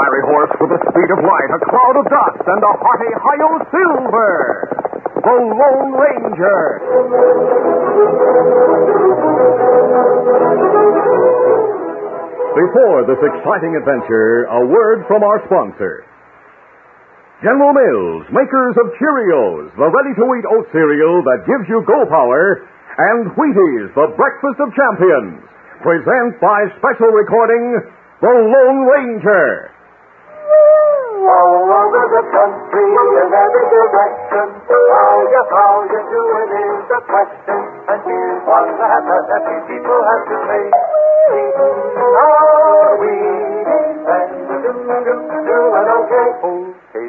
fiery horse with the speed of light, a cloud of dust, and a hearty Hi-Yo Silver, the Lone Ranger. Before this exciting adventure, a word from our sponsor. General Mills, makers of Cheerios, the ready-to-eat oat cereal that gives you go power, and Wheaties, the breakfast of champions, present by special recording, The Lone Ranger. All over the country, in every direction, how you doing is the question. And here's what the happy people have to say. Are we doing okay? Okay.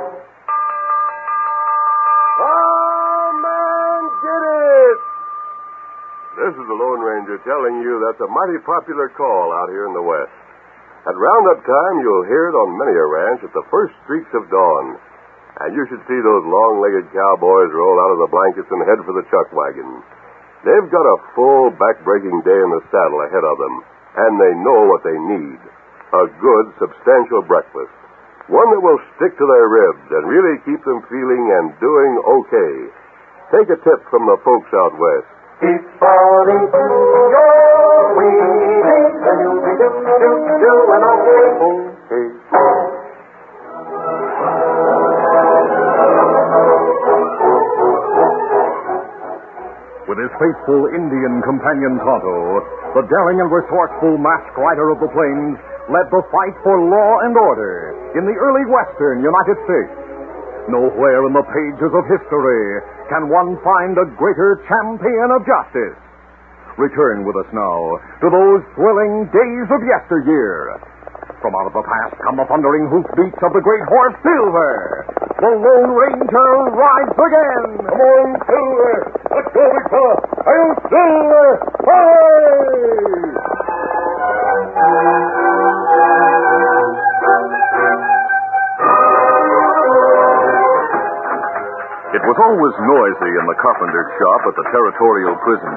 Come and get it! This is the Lone Ranger telling you that's a mighty popular call out here in the West. At roundup time, you'll hear it on many a ranch at the first streaks of dawn. And you should see those long-legged cowboys roll out of the blankets and head for the chuck wagon. They've got a full, back-breaking day in the saddle ahead of them, and they know what they need. A good, substantial breakfast. One that will stick to their ribs and really keep them feeling and doing okay. Take a tip from the folks out west. Keep on eating your Wheaties, and you'll be doing okay. With his faithful Indian companion Tonto, the daring and resourceful masked rider of the plains led the fight for law and order in the early western United States. Nowhere in the pages of history can one find a greater champion of justice. Return with us now to those thrilling days of yesteryear. From out of the past come the thundering hoofbeats of the great horse Silver. The Lone Ranger rides again. Come on, Silver. Let's go, big fella. Hail, Silver! Hooray! It was always noisy in the carpenter's shop at the territorial prison.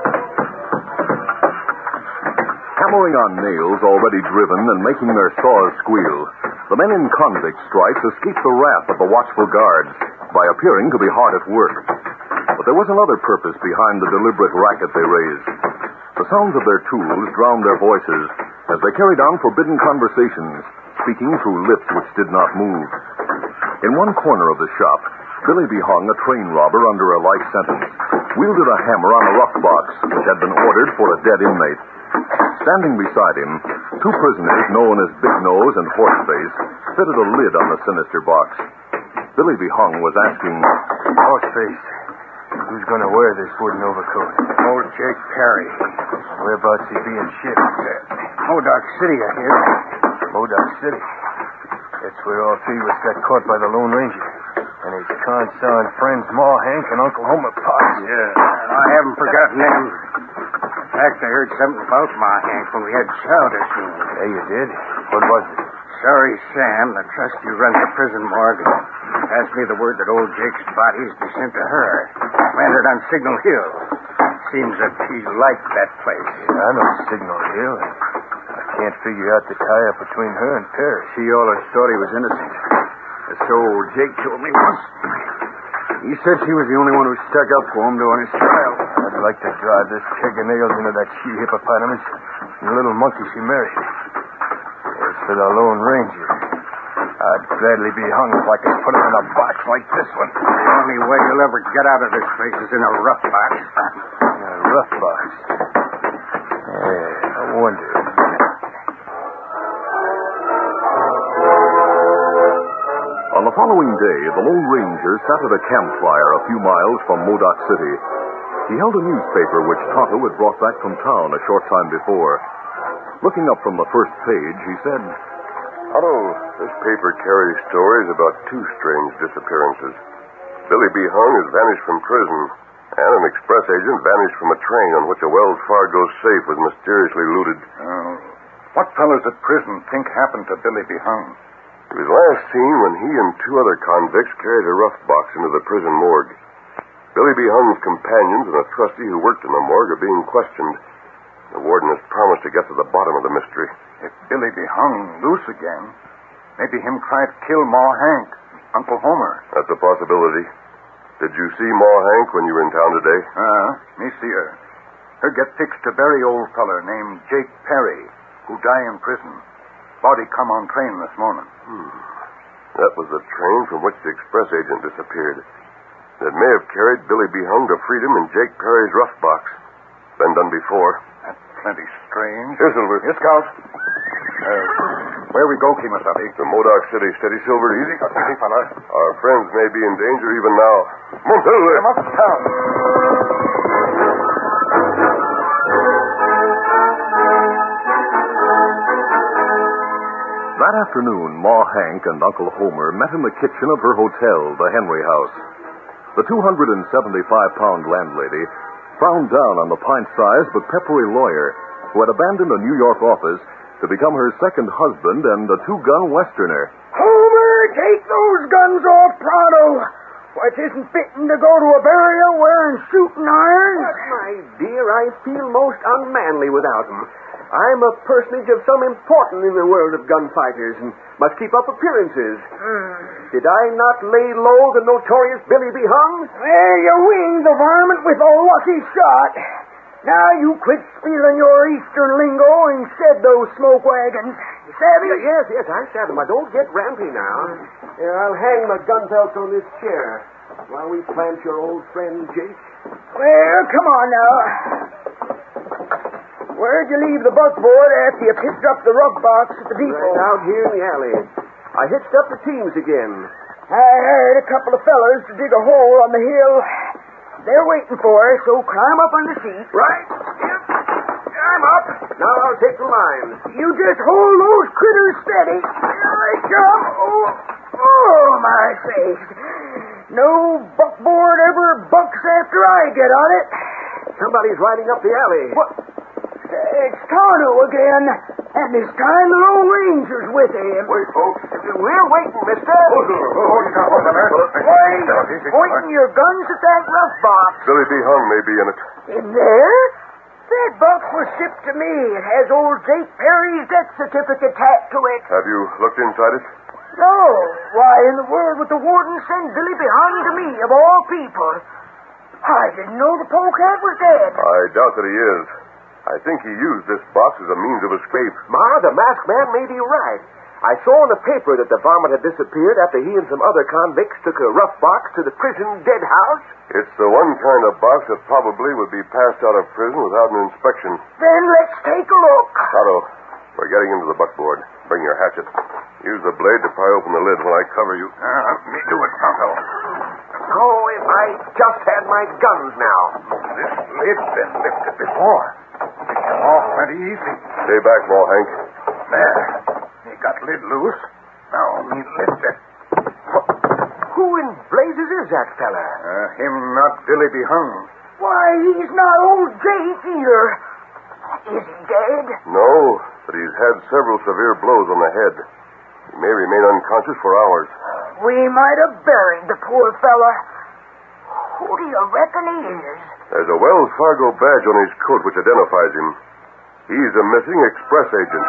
Hammering on nails already driven and making their saws squeal, the men in convict stripes escaped the wrath of the watchful guards by appearing to be hard at work. But there was another purpose behind the deliberate racket they raised. The sounds of their tools drowned their voices as they carried on forbidden conversations, speaking through lips which did not move. In one corner of the shop, Billy B. Hung, a train robber under a life sentence, wielded a hammer on a rough box which had been ordered for a dead inmate. Standing beside him, two prisoners known as Big Nose and Horseface fitted a lid on the sinister box. Billy B. Hung was asking, Horseface, who's going to wear this wooden overcoat? Old Jake Perry. Whereabouts he being shipped? Modoc City, I hear. Modoc City. That's where all three was got caught by the Lone Ranger. And his con-son friends Ma Hank and Uncle Homer Potts. Yeah, I haven't forgotten them. In fact, I heard something about Ma Hank when we had chow this noon. Yeah, you did? What was it? Sorry, Sam, the trustee who runs the prison morgue, passed me the word that old Jake's body's be sent to her. Landed on Signal Hill. Seems that he liked that place. Yeah, I know Signal Hill. I can't figure out the tie-up between her and Perry. She always thought he was innocent. So old Jake told me once. He said she was the only one who stuck up for him during his trial. I'd like to drive this keg of nails into that she-hippopotamus and the little monkey she married. As for the Lone Ranger, I'd gladly be hung if I could put him in a box like this one. The only way you'll ever get out of this place is in a rough box. In a rough box? Yeah, I wonder. On the following day, the Lone Ranger sat at a campfire a few miles from Modoc City. He held a newspaper which Tonto had brought back from town a short time before. Looking up from the first page, he said, Otto, this paper carries stories about two strange disappearances. Billy B. Hung has vanished from prison, and an express agent vanished from a train on which a Wells Fargo safe was mysteriously looted. What fellows at prison think happened to Billy B. Hung? He was last seen when he and two other convicts carried a rough box into the prison morgue. Billy B. Hung's companions and a trustee who worked in the morgue are being questioned. The warden has promised to get to the bottom of the mystery. If Billy B. Hung loose again, Maybe him try to kill Ma Hank, Uncle Homer. That's a possibility. Did you see Ma Hank when you were in town today? Me see her. Her get fixed to very old feller named Jake Perry, who die in prison. Body come on train this morning. That was the train from which the express agent disappeared. It may have carried Billy B. Hung to freedom in Jake Perry's rough box. Been done before. That's plenty strange. Here, Silver. Yes, Scout. Where we go, Kemosabe? To Modoc City. Steady, Silver. Easy. Easy, fella. Our friends may be in danger even now. Come on, Silver. Come up town. That afternoon, Ma Hank and Uncle Homer met in the kitchen of her hotel, the Henry House. The 275-pound landlady frowned down on the pint-sized but peppery lawyer who had abandoned a New York office to become her second husband and a two-gun Westerner. Homer, take those guns off pronto. Why, it isn't fitting to go to a burial wearing shooting irons. But, my dear, I feel most unmanly without them. I'm a personage of some importance in the world of gunfighters and must keep up appearances. Did I not lay low the notorious Billy B. Hung? Well, you winged the varmint with a lucky shot. Now you quit spieling your Eastern lingo and shed those smoke wagons. You savvy? Yes, I said them. I don't get rampy now. Here, I'll hang my gun belts on this chair while we plant your old friend Jake. Well, come on now. Where'd you leave the buckboard after you picked up the rug box at the depot? Right out here in the alley. I hitched up the teams again. I hired a couple of fellers to dig a hole on the hill. They're waiting for us, so climb up on the seat. Right. Yep. I'm up. Now I'll take the lines. You just hold those critters steady. Here they come. Oh, my face. No buckboard ever bucks after I get on it. Somebody's riding up the alley. What? It's Tonto again. And this time the Lone Ranger's with him. Wait, folks. We're waiting, mister. Pointing your guns at that rough box. Billy B. Hung may be in it. In there? That box was shipped to me. It has old Jake Perry's death certificate tacked to it. Have you looked inside it? No. Why in the world would the warden send Billy B. Hung to me, of all people? I didn't know the polecat was dead. I doubt that he is. I think he used this box as a means of escape. Ma, the masked man may be right. I saw in the paper that the varmint had disappeared after he and some other convicts took a rough box to the prison dead house. It's the one kind of box that probably would be passed out of prison without an inspection. Then let's take a look. Otto, we're getting into the buckboard. Bring your hatchet. Use the blade to pry open the lid while I cover you. Me do it, Tonto. Oh, if I just had my guns now. This lid's been lifted before. It came off pretty easy. Stay back, Ma Hank. There. He got lid loose. Now me lift it. Who in blazes is that fella? Him not Billy B. Hung. Why, he's not old Jake either. Is he dead? No, but he's had several severe blows on the head. He may remain unconscious for hours. We might have buried the poor fella. Who do you reckon he is? There's a Wells Fargo badge on his coat which identifies him. He's a missing express agent.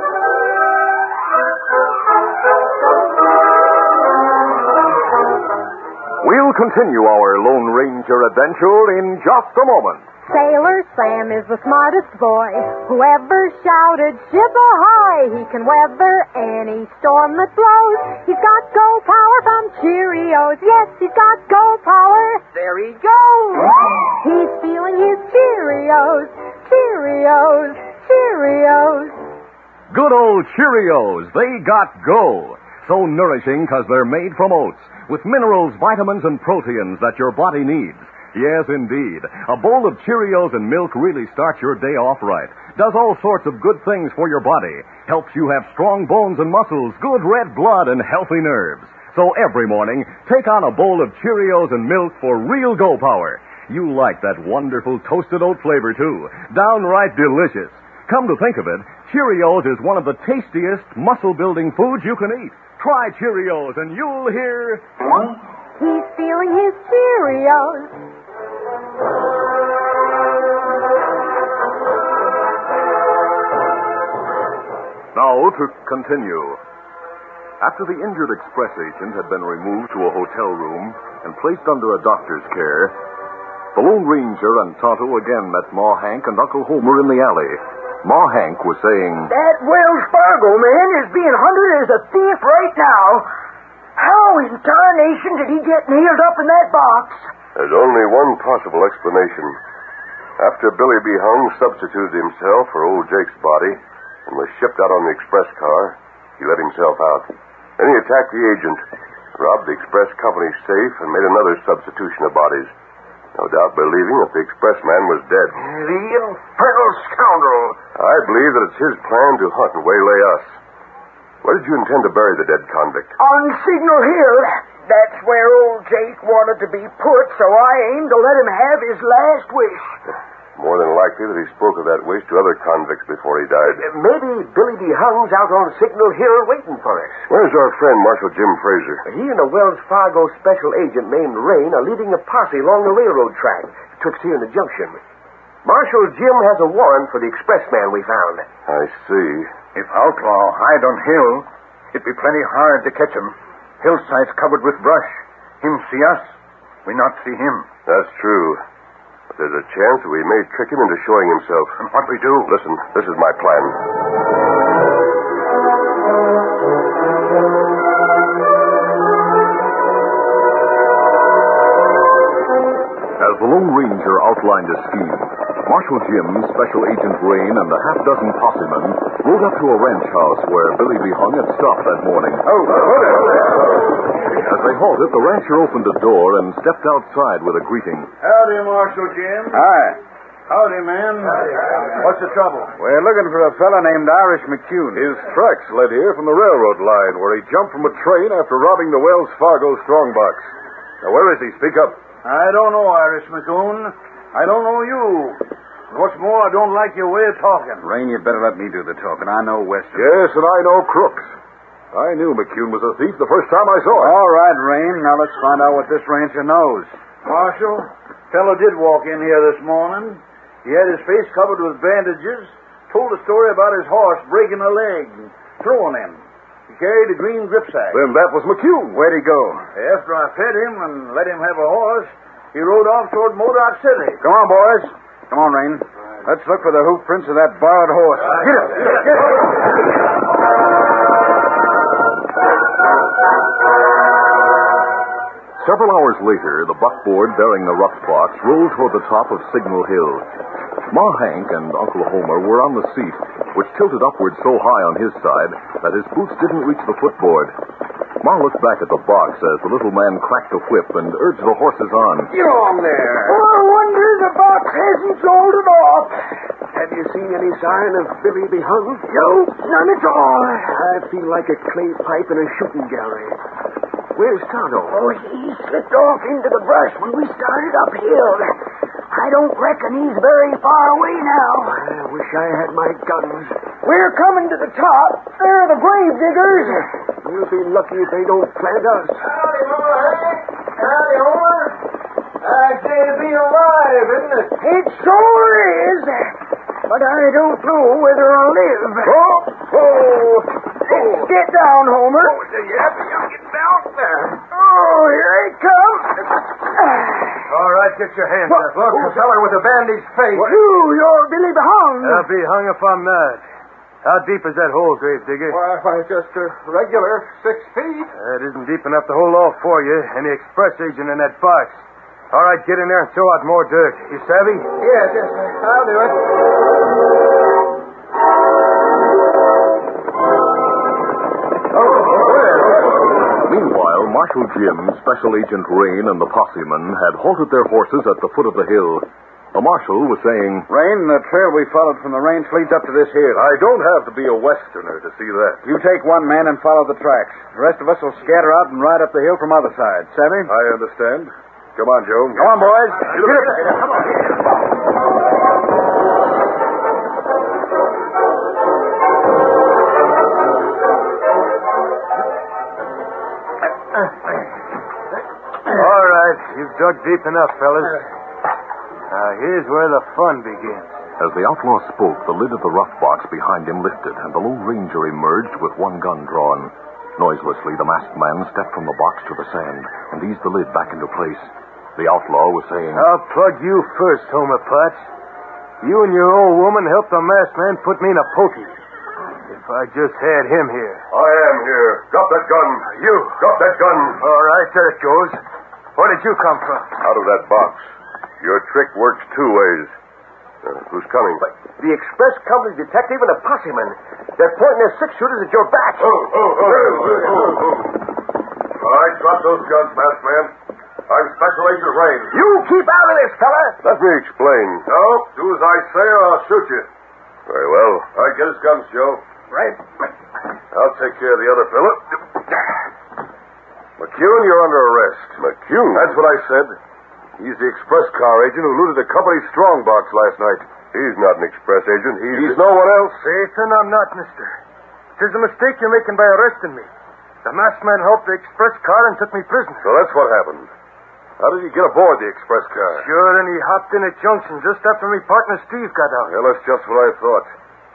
We'll continue our Lone Ranger adventure in just a moment. Sailor Sam is the smartest boy who ever shouted, "Ship ahoy!" He can weather any storm that blows. He's got go power from Cheerios. Yes, he's got go power. There he goes. He's feeling his Cheerios. Cheerios. Cheerios. Good old Cheerios. They got go. So nourishing because they're made from oats, with minerals, vitamins, and proteins that your body needs. Yes, indeed. A bowl of Cheerios and milk really starts your day off right. Does all sorts of good things for your body. Helps you have strong bones and muscles, good red blood, and healthy nerves. So every morning, take on a bowl of Cheerios and milk for real go power. You like that wonderful toasted oat flavor, too. Downright delicious. Come to think of it, Cheerios is one of the tastiest muscle-building foods you can eat. Try Cheerios and you'll hear... He's feeling his Cheerios. Now to continue. After the injured express agent had been removed to a hotel room and placed under a doctor's care, the Lone Ranger and Tonto again met Ma Hank and Uncle Homer in the alley. Ma Hank was saying, "That Wells Fargo man is being hunted as a thief right now. How in tarnation did he get nailed up in that box?" There's only one possible explanation. After Billy B. Hung substituted himself for old Jake's body and was shipped out on the express car, he let himself out. Then he attacked the agent, robbed the express company's safe, and made another substitution of bodies. No doubt believing that the express man was dead. The infernal scoundrel. I believe that it's his plan to hunt and waylay us. Where did you intend to bury the dead convict? On Signal Hill. That's where old Jake wanted to be put, so I aimed to let him have his last wish. More than likely that he spoke of that wish to other convicts before he died. Maybe Billy D. Hung's out on Signal Hill waiting for us. Where's our friend Marshal Jim Fraser? He and a Wells Fargo special agent named Rain are leading a posse along the railroad track twixt here and the junction. Marshal Jim has a warrant for the expressman we found. I see. If outlaw hide on hill, it'd be plenty hard to catch him. Hillside's covered with brush. Him see us, we not see him. That's true. But there's a chance that we may trick him into showing himself. And what we do? Listen, this is my plan. As the Lone Ranger outlined his scheme, Marshal Jim, Special Agent Rain, and a half-dozen possemen rode up to a ranch house where Billy B. Hung had stopped that morning. As they halted, the rancher opened a door and stepped outside with a greeting. Howdy, Marshal Jim. Hi. Howdy, man. What's the trouble? We're looking for a fella named Irish McCune. His tracks led here from the railroad line where he jumped from a train after robbing the Wells Fargo strongbox. Now, where is he? Speak up. I don't know, Irish McCoon. I don't know you. What's more, I don't like your way of talking. Rain, you better let me do the talking. I know Western. Yes, and I know Crooks. I knew McCune was a thief the first time I saw him. All right, Rain. Now let's find out what this rancher knows. Marshal, fellow did walk in here this morning. He had his face covered with bandages, told a story about his horse breaking a leg and throwing him. He carried a green gripsack. Then that was McCune. Where'd he go? After I fed him and let him have a horse, he rode off toward Modoc City. Come on, boys. Come on, Rain. Let's look for the hoof prints of that borrowed horse. Get it! Get it! Several hours later, the buckboard bearing the rough box rolled toward the top of Signal Hill. Ma Hank and Uncle Homer were on the seat, which tilted upward so high on his side that his boots didn't reach the footboard. Ma looked back at the box as the little man cracked a whip and urged the horses on. Get on there. Oh, I wonder the box hasn't jolted off. Have you seen any sign of Billy B. Hung? No, none at all. I feel like a clay pipe in a shooting gallery. Where's Tonto? Oh, he slipped off into the brush when we started uphill. I don't reckon he's very far away now. I wish I had my guns. We're coming to the top. They're the grave diggers. We'll be lucky if they don't plant us. Howdy, Homer. Howdy, Homer. I'd say to be alive, isn't it? It sure is. But I don't know whether I'll live. Get down, Homer. Get down there. Oh, here he comes. All right, get your hands up. Look, the feller with the bandaged face. You're Billy Hung. I'll be hung if I'm not. How deep is that hole, grave digger? Why, just a regular 6 feet. That isn't deep enough to hold off for you and the express agent in that box. All right, get in there and throw out more dirt. You savvy? Yes, I'll do it. Meanwhile, Marshal Jim, Special Agent Rain, and the possemen had halted their horses at the foot of the hill. The marshal was saying, Rain, the trail we followed from the range leads up to this hill. I don't have to be a Westerner to see that. You take one man and follow the tracks. The rest of us will scatter out and ride up the hill from other side. Savvy? I understand. Come on, Joe. Come on, boys. Come on. All right, you've dug deep enough, fellas. Now, here's where the fun begins. As the outlaw spoke, the lid of the rough box behind him lifted, and the Lone Ranger emerged with one gun drawn. Noiselessly, the masked man stepped from the box to the sand and eased the lid back into place. The outlaw was saying, I'll plug you first, Homer Potts. You and your old woman helped the masked man put me in a pokey. If I just had him here. I am here. Drop that gun. You. Drop that gun. All right, there it goes. Where did you come from? Out of that box. Your trick works two ways. Who's coming? The express company detective and a posseman. They're pointing their six-shooters at your back. All right, drop those guns, masked man. I'm Special Agent Rain. You keep out of this, fella. Let me explain. No, do as I say or I'll shoot you. Very well. All right, get his guns, Joe. Right. I'll take care of the other fella. McCune, you're under arrest. McCune? That's what I said. He's the express car agent who looted the company's strongbox last night. He's not an express agent. He's no one else. Satan, I'm not, mister. There's a mistake you're making by arresting me. The masked man helped the express car and took me prisoner. So that's what happened. How did you get aboard the express car? Sure, and he hopped in at Junction just after me partner Steve got out. Well, that's just what I thought.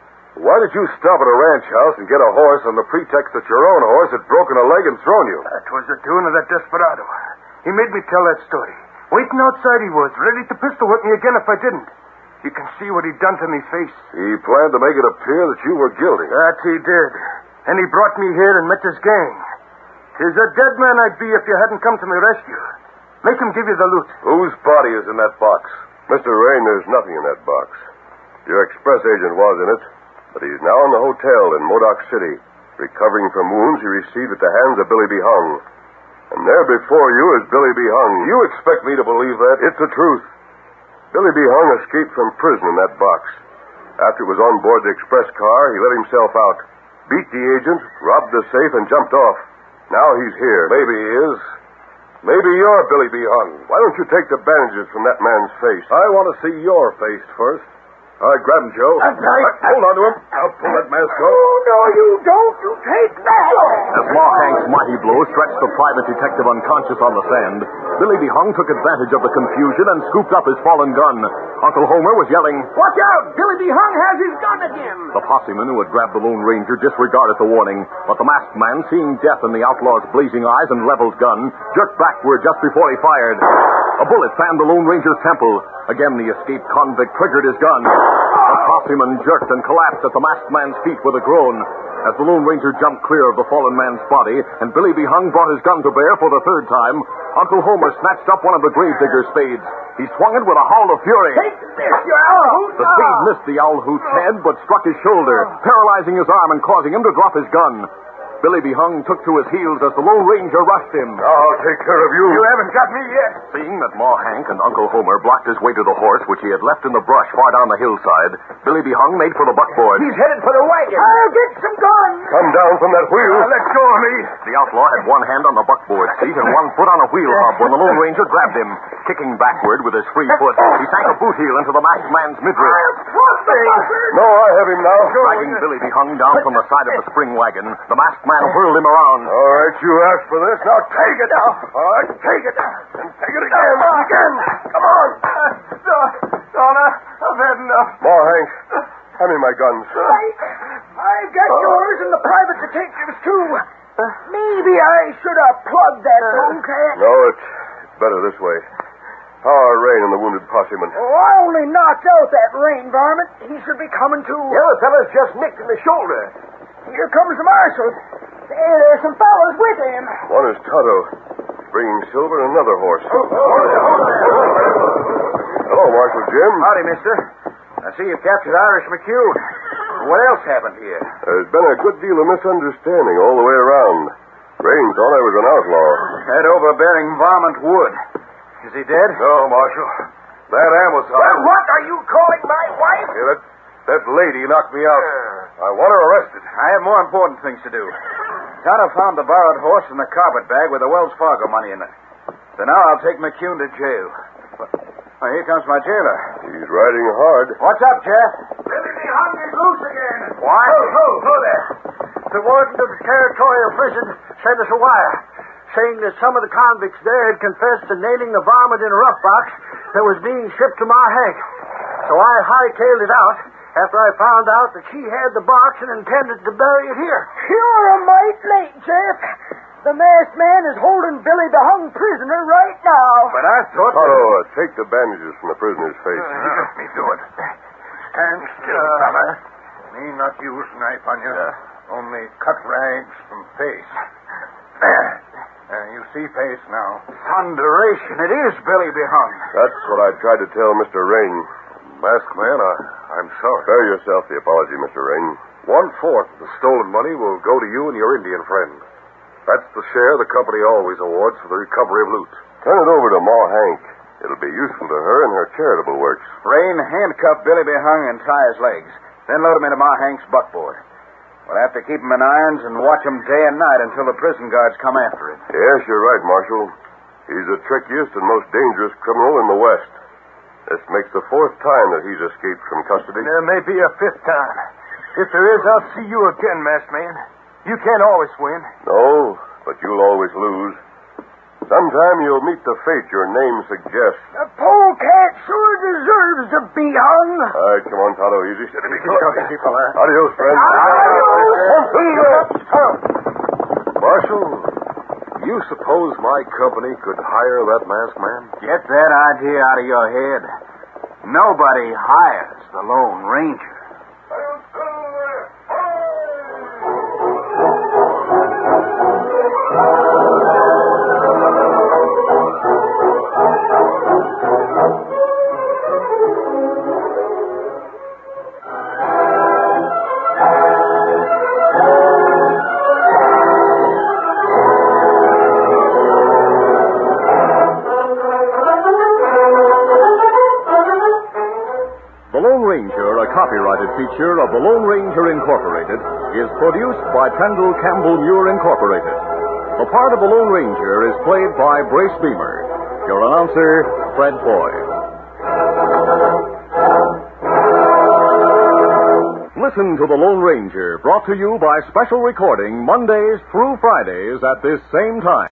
Why did you stop at a ranch house and get a horse on the pretext that your own horse had broken a leg and thrown you? That was the doing of that desperado. He made me tell that story. Waiting outside he was, ready to pistol whip me again if I didn't. You can see what he'd done to me face. He planned to make it appear that you were guilty. That he did. And he brought me here and met this gang. 'Tis a dead man I'd be if you hadn't come to my rescue. Make him give you the loot. Whose body is in that box? Mr. Rain, there's nothing in that box. Your express agent was in it, but he's now in the hotel in Modoc City, recovering from wounds he received at the hands of Billy B. Hung. And there before you is Billy B. Hung. You expect me to believe that? It's the truth. Billy B. Hung escaped from prison in that box. After he was on board the express car, he let himself out, beat the agent, robbed the safe, and jumped off. Now he's here. Maybe he is. Maybe you're Billy B. Hung. Why don't you take the bandages from that man's face? I want to see your face first. All right, grab him, Joe. Hold on to him. I'll pull that mask off. Oh, no, you don't. You take that. As Ma Hank's mighty blow stretched the private detective unconscious on the sand, Billy B. Hung took advantage of the confusion and scooped up his fallen gun. Uncle Homer was yelling, Watch out! Billy B. Hung has his gun again. The posseman who had grabbed the Lone Ranger disregarded the warning, but the masked man, seeing death in the outlaw's blazing eyes and leveled gun, jerked backward just before he fired. A bullet fanned the Lone Ranger's temple. Again, the escaped convict triggered his gun. The posseman jerked and collapsed at the masked man's feet with a groan. As the Lone Ranger jumped clear of the fallen man's body, and Billy B. Hung brought his gun to bear for the third time, Uncle Homer snatched up one of the gravedigger's spades. He swung it with a howl of fury. Take this, you owl hoot! The spade missed the owl hoot's head, but struck his shoulder, paralyzing his arm and causing him to drop his gun. Billy B. Hung took to his heels as the Lone Ranger rushed him. I'll take care of you. You haven't got me yet. Seeing that Ma Hank and Uncle Homer blocked his way to the horse, which he had left in the brush far down the hillside, Billy B. Hung made for the buckboard. He's headed for the wagon. I'll get some guns. Come down from that wheel. Let go of me. The outlaw had one hand on the buckboard seat and one foot on a wheel hub when the Lone Ranger grabbed him. Kicking backward with his free foot, he sank a boot heel into the masked man's midriff. No, I have him now. Dragging Billy B. Hung down from the side of the spring wagon, the masked man whirled him around. All right, you asked for this. Now take it. All right, take it. And take it again. Again. Come on. Donna, I've had enough. Ma Hank, hand me my guns. I got yours and the private detectives, too. Maybe I should have plugged that tomcat. No, it's better this way. How are Rain and the wounded posseman? Oh, I only knocked out that rain varmint. He should be coming to. The other fella's just nicked in the shoulder. Here comes the marshal. There's some fellas with him. One is Tonto, bringing Silver and another horse. Hello, Marshal Jim. Howdy, mister. I see you've captured Irish McCune. What else happened here? There's been a good deal of misunderstanding all the way around. Rain thought I was an outlaw. That overbearing varmint Wood. Is he dead? No, Marshal. That Amosine. Well, what are you calling my wife? Yeah, that lady knocked me out. I want her arrested. I have more important things to do. Tonto found the borrowed horse in the carpet bag with the Wells Fargo money in it. So now I'll take McCune to jail. Oh, here comes my jailer. He's riding hard. What's up, Jeff? Billy B. Hung is loose again. What? Ho there. The warden of the territorial prison sent us a wire saying that some of the convicts there had confessed to nailing the varmint in a rough box that was being shipped to Ma Hank. So I hightailed it out after I found out that she had the box and intended to bury it here. You're a mite late, Jeff. The masked man is holding Billy the hung prisoner right now. But I thought... Tonto, take the bandages from the prisoner's face. Let me do it. Stand still, fella. Me not use knife on you. Only cut rags from face. You see face now. Thunderation, it is Billy behung. That's what I tried to tell Mr. Rain. Masked man, I'm sorry. Spare yourself the apology, Mr. Rain. 1/4 of the stolen money will go to you and your Indian friend. That's the share the company always awards for the recovery of loot. Turn it over to Ma Hank. It'll be useful to her in her charitable works. Rain, handcuff Billy behung and tie his legs. Then load him into Ma Hank's buckboard. We'll have to keep him in irons and watch him day and night until the prison guards come after him. Yes, you're right, Marshal. He's the trickiest and most dangerous criminal in the West. This makes the 4th time that he's escaped from custody. There may be a 5th time. If there is, I'll see you again, masked man. You can't always win. No, but you'll always lose. Sometime you'll meet the fate your name suggests. The polecat sure deserves to be hung. All right, come on, Tonto. Easy. Steady. Easy, fella. Adios, friend. Marshal, you suppose my company could hire that masked man? Get that idea out of your head. Nobody hires the Lone Ranger. The Lone Ranger, a copyrighted feature of the Lone Ranger Incorporated, is produced by Kendall Campbell Muir Incorporated. The part of the Lone Ranger is played by Brace Beamer. Your announcer, Fred Boyd. Listen to The Lone Ranger, brought to you by special recording Mondays through Fridays at this same time.